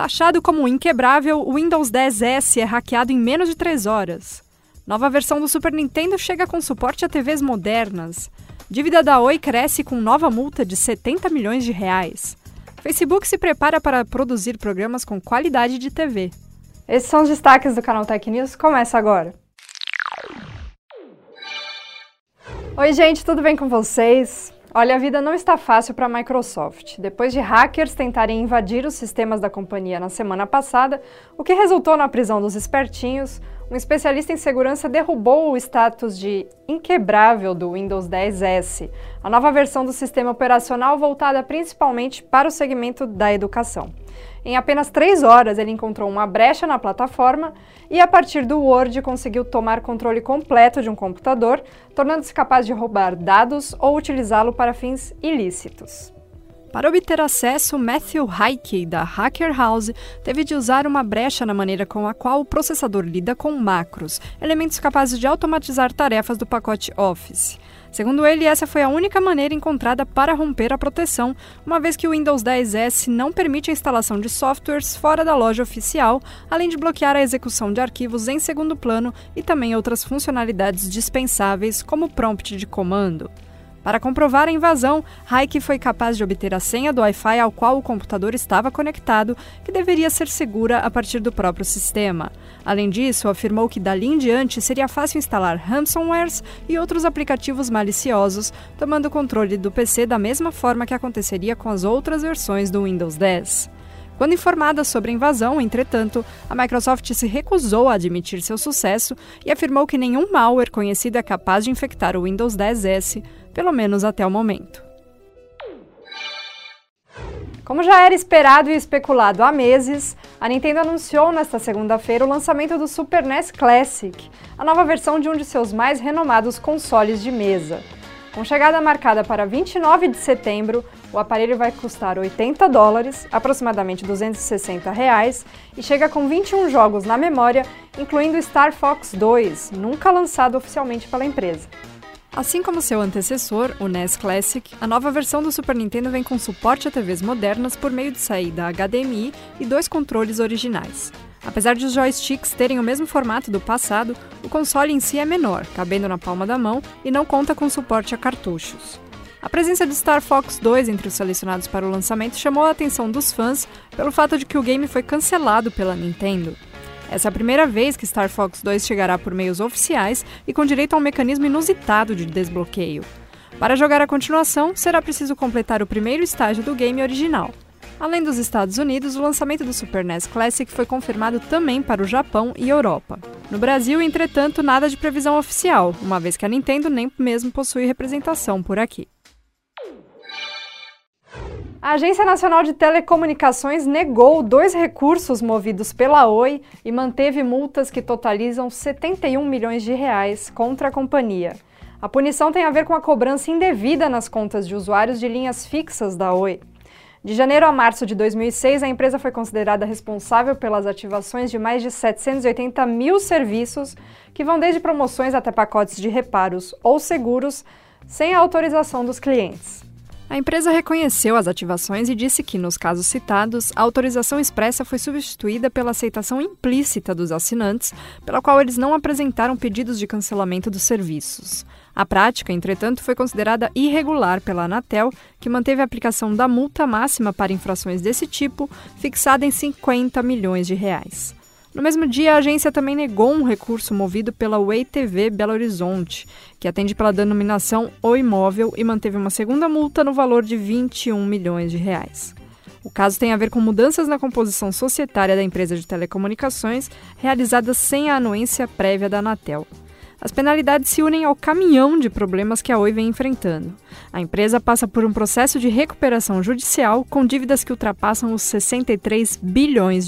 Taxado como inquebrável, o Windows 10S é hackeado em menos de 3 horas. Nova versão do Super Nintendo chega com suporte a TVs modernas. Dívida da Oi cresce com nova multa de 70 milhões de reais. Facebook se prepara para produzir programas com qualidade de TV. Esses são os destaques do canal Tech News. Começa agora. Oi, gente, tudo bem com vocês? Olha, a vida não está fácil para a Microsoft. Depois de hackers tentarem invadir os sistemas da companhia na semana passada, o que resultou na prisão dos espertinhos, um especialista em segurança derrubou o status de inquebrável do Windows 10S, a nova versão do sistema operacional voltada principalmente para o segmento da educação. Em apenas 3 horas, ele encontrou uma brecha na plataforma e, a partir do Word, conseguiu tomar controle completo de um computador, tornando-se capaz de roubar dados ou utilizá-lo para fins ilícitos. Para obter acesso, Matthew Hickey, da Hacker House, teve de usar uma brecha na maneira com a qual o processador lida com macros, elementos capazes de automatizar tarefas do pacote Office. Segundo ele, essa foi a única maneira encontrada para romper a proteção, uma vez que o Windows 10S não permite a instalação de softwares fora da loja oficial, além de bloquear a execução de arquivos em segundo plano e também outras funcionalidades dispensáveis, como prompt de comando. Para comprovar a invasão, Hickey foi capaz de obter a senha do Wi-Fi ao qual o computador estava conectado, que deveria ser segura a partir do próprio sistema. Além disso, afirmou que dali em diante seria fácil instalar ransomwares e outros aplicativos maliciosos, tomando controle do PC da mesma forma que aconteceria com as outras versões do Windows 10. Quando informada sobre a invasão, entretanto, a Microsoft se recusou a admitir seu sucesso e afirmou que nenhum malware conhecido é capaz de infectar o Windows 10S, pelo menos até o momento. Como já era esperado e especulado há meses, a Nintendo anunciou nesta segunda-feira o lançamento do Super NES Classic, a nova versão de um de seus mais renomados consoles de mesa. Com chegada marcada para 29 de setembro, o aparelho vai custar $80, aproximadamente R$260, e chega com 21 jogos na memória, incluindo Star Fox 2, nunca lançado oficialmente pela empresa. Assim como seu antecessor, o NES Classic, a nova versão do Super Nintendo vem com suporte a TVs modernas por meio de saída HDMI e 2 controles originais. Apesar de os joysticks terem o mesmo formato do passado, o console em si é menor, cabendo na palma da mão, e não conta com suporte a cartuchos. A presença de Star Fox 2 entre os selecionados para o lançamento chamou a atenção dos fãs pelo fato de que o game foi cancelado pela Nintendo. Essa é a primeira vez que Star Fox 2 chegará por meios oficiais e com direito a um mecanismo inusitado de desbloqueio. Para jogar a continuação, será preciso completar o primeiro estágio do game original. Além dos Estados Unidos, o lançamento do Super NES Classic foi confirmado também para o Japão e Europa. No Brasil, entretanto, nada de previsão oficial, uma vez que a Nintendo nem mesmo possui representação por aqui. A Agência Nacional de Telecomunicações negou 2 recursos movidos pela Oi e manteve multas que totalizam R$71 milhões contra a companhia. A punição tem a ver com a cobrança indevida nas contas de usuários de linhas fixas da Oi. De janeiro a março de 2006, a empresa foi considerada responsável pelas ativações de mais de 780 mil serviços, que vão desde promoções até pacotes de reparos ou seguros, sem a autorização dos clientes. A empresa reconheceu as ativações e disse que, nos casos citados, a autorização expressa foi substituída pela aceitação implícita dos assinantes, pela qual eles não apresentaram pedidos de cancelamento dos serviços. A prática, entretanto, foi considerada irregular pela Anatel, que manteve a aplicação da multa máxima para infrações desse tipo, fixada em R$50 milhões. No mesmo dia, a agência também negou um recurso movido pela Way TV Belo Horizonte, que atende pela denominação O Imóvel e manteve uma segunda multa no valor de R$21 milhões. O caso tem a ver com mudanças na composição societária da empresa de telecomunicações, realizadas sem a anuência prévia da Anatel. As penalidades se unem ao caminhão de problemas que a Oi vem enfrentando. A empresa passa por um processo de recuperação judicial com dívidas que ultrapassam os R$63 bilhões.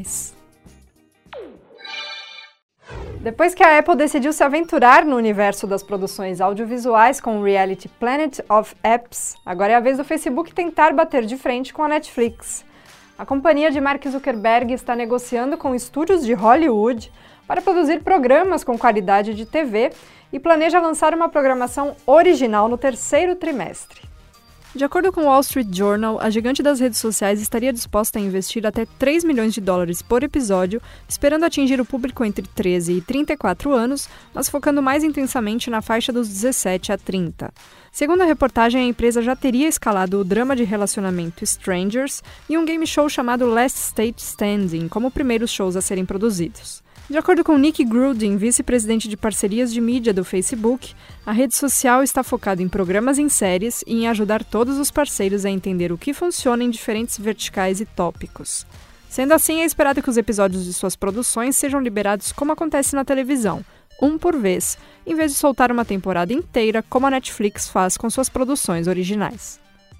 Depois que a Apple decidiu se aventurar no universo das produções audiovisuais com o reality Planet of Apps, agora é a vez do Facebook tentar bater de frente com a Netflix. A companhia de Mark Zuckerberg está negociando com estúdios de Hollywood para produzir programas com qualidade de TV e planeja lançar uma programação original no terceiro trimestre. De acordo com o Wall Street Journal, a gigante das redes sociais estaria disposta a investir até 3 milhões de dólares por episódio, esperando atingir o público entre 13 e 34 anos, mas focando mais intensamente na faixa dos 17 a 30. Segundo a reportagem, a empresa já teria escalado o drama de relacionamento Strangers e um game show chamado Last State Standing como primeiros shows a serem produzidos. De acordo com Nick Grudin, vice-presidente de parcerias de mídia do Facebook, a rede social está focada em programas em séries e em ajudar todos os parceiros a entender o que funciona em diferentes verticais e tópicos. Sendo assim, é esperado que os episódios de suas produções sejam liberados como acontece na televisão, um por vez, em vez de soltar uma temporada inteira como a Netflix faz com suas produções originais.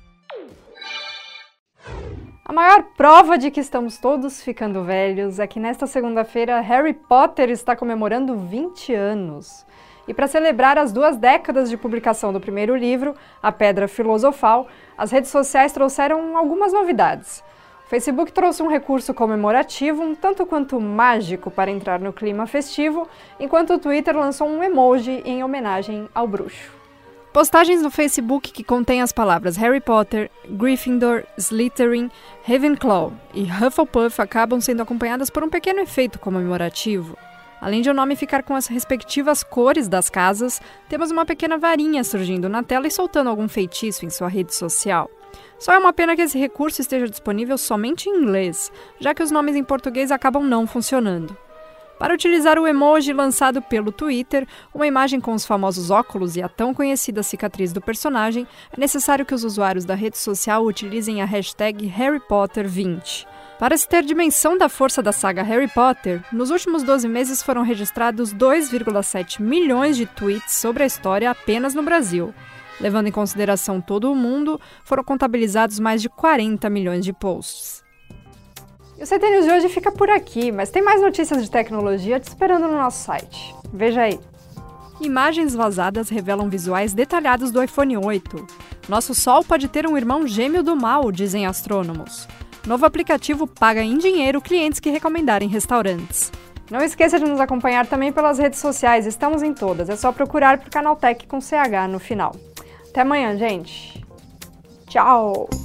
A maior prova de que estamos todos ficando velhos é que nesta segunda-feira Harry Potter está comemorando 20 anos. E para celebrar as 2 décadas de publicação do primeiro livro, A Pedra Filosofal, as redes sociais trouxeram algumas novidades. O Facebook trouxe um recurso comemorativo um tanto quanto mágico para entrar no clima festivo, enquanto o Twitter lançou um emoji em homenagem ao bruxo. Postagens no Facebook que contêm as palavras Harry Potter, Gryffindor, Slytherin, Ravenclaw e Hufflepuff acabam sendo acompanhadas por um pequeno efeito comemorativo. Além de o nome ficar com as respectivas cores das casas, temos uma pequena varinha surgindo na tela e soltando algum feitiço em sua rede social. Só é uma pena que esse recurso esteja disponível somente em inglês, já que os nomes em português acabam não funcionando. Para utilizar o emoji lançado pelo Twitter, uma imagem com os famosos óculos e a tão conhecida cicatriz do personagem, é necessário que os usuários da rede social utilizem a hashtag HarryPotter20. Para se ter dimensão da força da saga Harry Potter, nos últimos 12 meses foram registrados 2,7 milhões de tweets sobre a história apenas no Brasil. Levando em consideração todo o mundo, foram contabilizados mais de 40 milhões de posts. E o CT News de hoje fica por aqui, mas tem mais notícias de tecnologia te esperando no nosso site. Veja aí. Imagens vazadas revelam visuais detalhados do iPhone 8. Nosso Sol pode ter um irmão gêmeo do mal, dizem astrônomos. Novo aplicativo paga em dinheiro clientes que recomendarem restaurantes. Não esqueça de nos acompanhar também pelas redes sociais, estamos em todas. É só procurar por Canaltech com CH no final. Até amanhã, gente. Tchau!